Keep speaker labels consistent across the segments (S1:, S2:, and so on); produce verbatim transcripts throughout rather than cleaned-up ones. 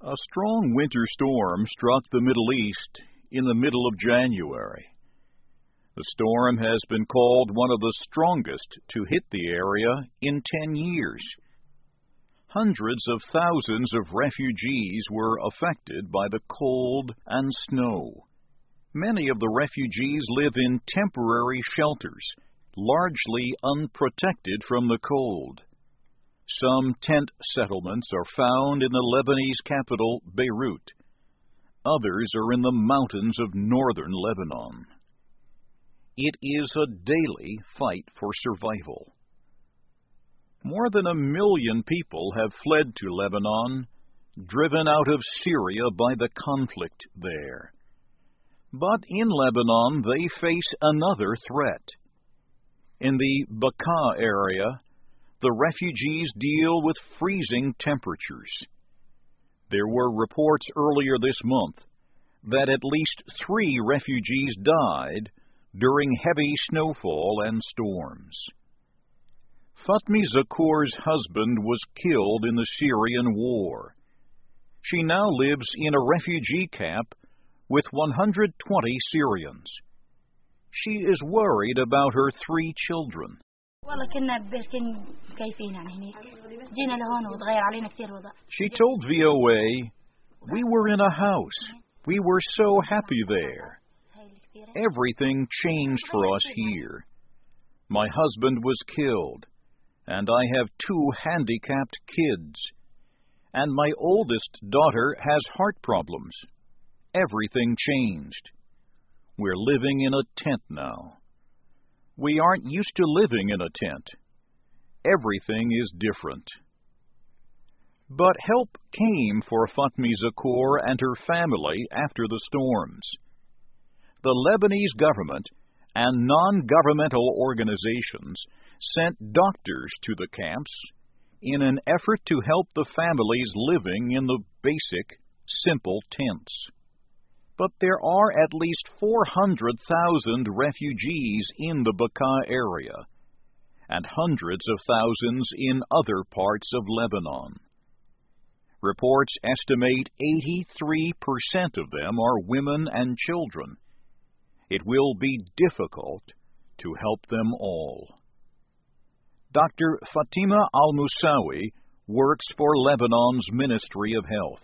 S1: A strong winter storm struck the Middle East in the middle of January. The storm has been called one of the strongest to hit the area in ten years. Hundreds of thousands of refugees were affected by the cold and snow. Many of the refugees live in temporary shelters, largely unprotected from the cold. Some tent settlements are found in the Lebanese capital, Beirut. Others are in the mountains of northern Lebanon. It is a daily fight for survival. More than a million people have fled to Lebanon, driven out of Syria by the conflict there. But in Lebanon, they face another threat. In the Bekaa area, the refugees deal with freezing temperatures. There were reports earlier this month that at least three refugees died during heavy snowfall and storms. Fatmi Zakour's husband was killed in the Syrian war. She now lives in a refugee camp with one hundred twenty Syrians. She is worried about her three children. She told V O A, "We were in a house. We were so happy there. Everything changed for us here. My husband was killed, and I have two handicapped kids, and my oldest daughter has heart problems. Everything changed. We're living in a tent now. We aren't used to living in a tent. Everything is different." But help came for Fatmi Zakour and her family after the storms. The Lebanese government and non-governmental organizations sent doctors to the camps in an effort to help the families living in the basic, simple tents. But there are at least four hundred thousand refugees in the Bekaa area, and hundreds of thousands in other parts of Lebanon. Reports estimate eighty-three percent of them are women and children. It will be difficult to help them all. Doctor Fatima Al-Musawi works for Lebanon's Ministry of Health.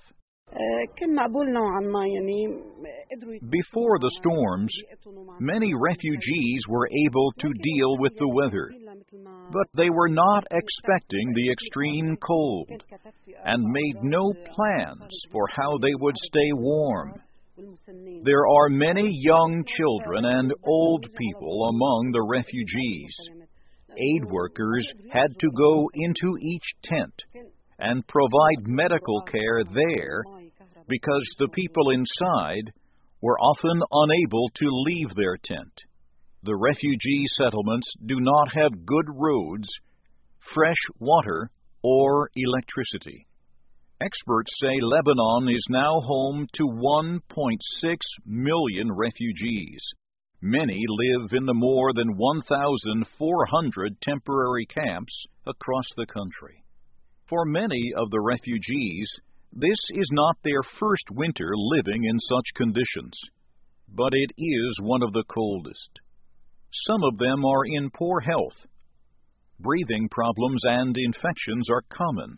S1: Before the storms, many refugees were able to deal with the weather, but they were not expecting the extreme cold and made no plans for how they would stay warm. There are many young children and old people among the refugees. Aid workers had to go into each tent and provide medical care there because the people inside were often unable to leave their tent. The refugee settlements do not have good roads, fresh water, or electricity. Experts say Lebanon is now home to one point six million refugees. Many live in the more than one thousand four hundred temporary camps across the country. For many of the refugees, this is not their first winter living in such conditions, but it is one of the coldest. Some of them are in poor health. Breathing problems and infections are common.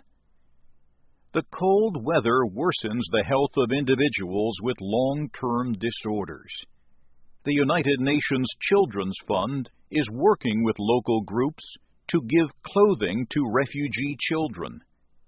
S1: The cold weather worsens the health of individuals with long-term disorders. The United Nations Children's Fund is working with local groups to give clothing to refugee children.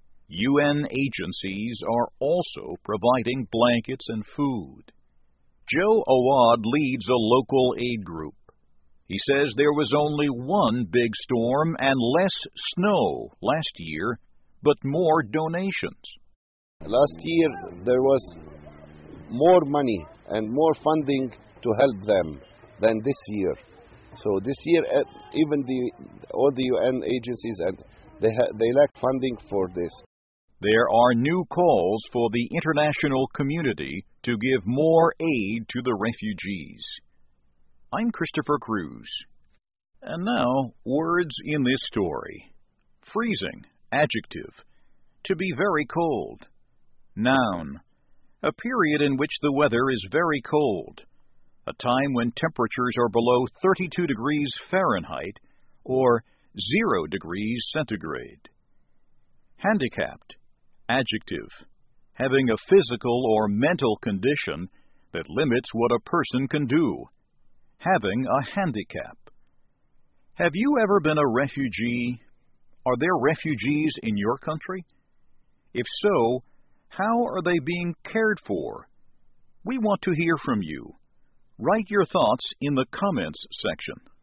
S1: U N agencies are also providing blankets and food. Joe Awad leads a local aid group. He says there was only one big storm and less snow last year, but more donations.
S2: Last year there was more money and more funding to help them than this year. So this year, even the all the U N agencies and they ha they lack funding for this.
S1: There are new calls for the international community to give more aid to the refugees. I'm Christopher Cruz. And now, words in this story. Freezing, adjective. To be very cold. Noun. A period in which the weather is very cold. A time when temperatures are below thirty-two degrees Fahrenheit or zero degrees centigrade. Handicapped. Adjective. Having a physical or mental condition that limits what a person can do. Having a handicap. Have you ever been a refugee? Are there refugees in your country? If so, how are they being cared for? We want to hear from you. Write your thoughts in the comments section.